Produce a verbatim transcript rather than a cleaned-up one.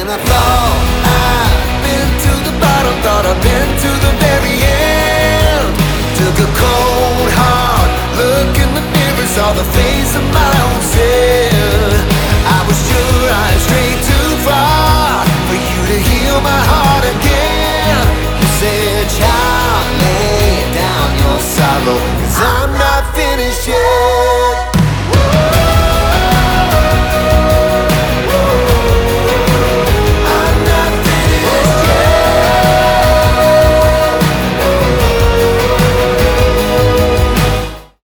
I thought I'd been to the bottom, thought I'd been to the very end. Took a cold, hard look in the mirror, saw the face of my own self. I was sure I strayed too far for you to heal my heart.